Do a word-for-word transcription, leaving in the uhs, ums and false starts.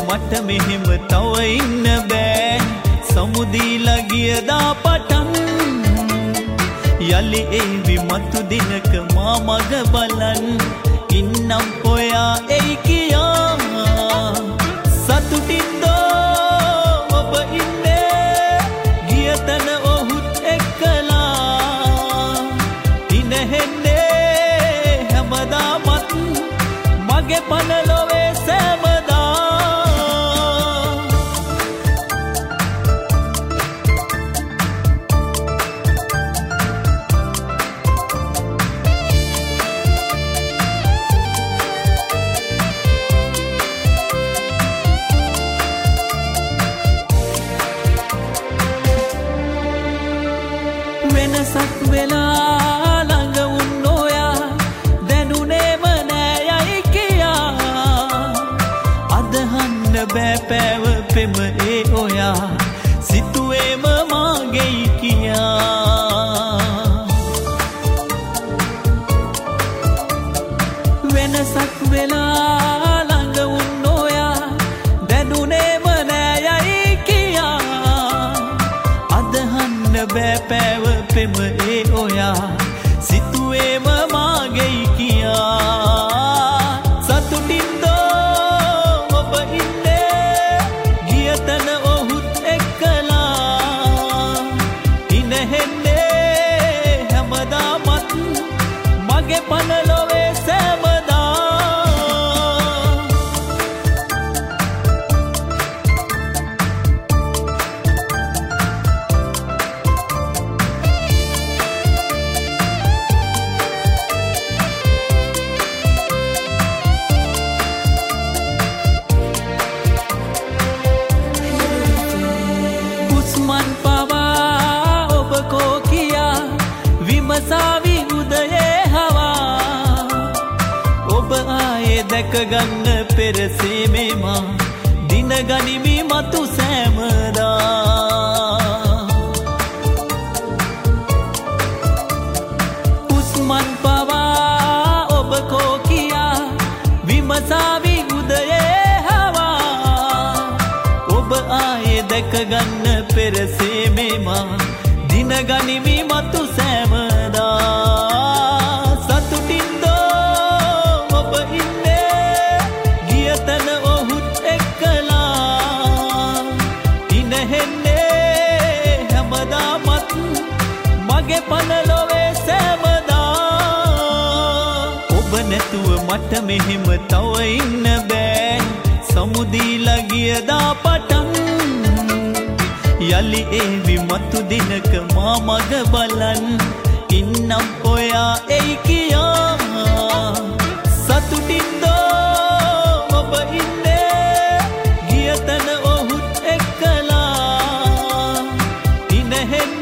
මට මෙහෙම තව ඉන්න බෑ සමුදීලා ගියදා පටන් යලි එවි මතු දිනක මා මග බලන් ඉන්නම් ඔයා එයි කියා සතුටින්දෝ ඔබ ඉන්නේ ගිය තැන ඔහුත් එක්කලා දිනෙහෙන්නේ හැමදාමත් මගේ පනලොවේ සෑමදා වෙනසක් වෙලා ළඟ වුන් ඔයා දැනුනේම නෑ යයි කියා අදහන්න බෑ පැවපෙම ඒ ඔයා සිතුවේම මාගෙයි කියා වෙනසක් වෙලා ළඟ වුන් ඔයා දැනුනේම නෑ යයි කියා අදහන්න බෑ පැව පෙම ඒ ඔයා සිතුවේම මාගෙයි කියා සතුටින්දෝ ඔබ ඉන්නේ ගිය තැන ඔහුත් එක්කලා ඉනෙහෙන්නේ හැමදාමත් මගේ පනලොවේ සෑමදා විමසාවි උදයේ හවා ඔබ ආයේ දැකගන්න පෙරසේ මේමා දින ගනිමි මතු සෑමදා උස්මන් පවා ඔබ කෝ කියා විමසාවි උදයේ හවා ඔබ ආයේ දැකගන්න පෙරසේ මේමා දින ගනිමි මතු සෑමදා සතුටින්දෝ ඔබ ඉන්නේ ගිය තැන ඔහුත් එක්කලා ඉනෙහෙන්නේ හැමදාමත් මගේ පනලොවේ සෑමදා ඔබ නැතුව මට මෙහෙම තව ඉන්න බෑ සමුදීලා ගියදා පටන් යලි එවි මතු දිනක මා මග බලන් ඉන්නම් ඔයා එයි කියා සතුටින්දෝ ඔබ ඉන්නේ ගිය තැන ඔහුත් එක්කලා ඉනෙහෙන්නේ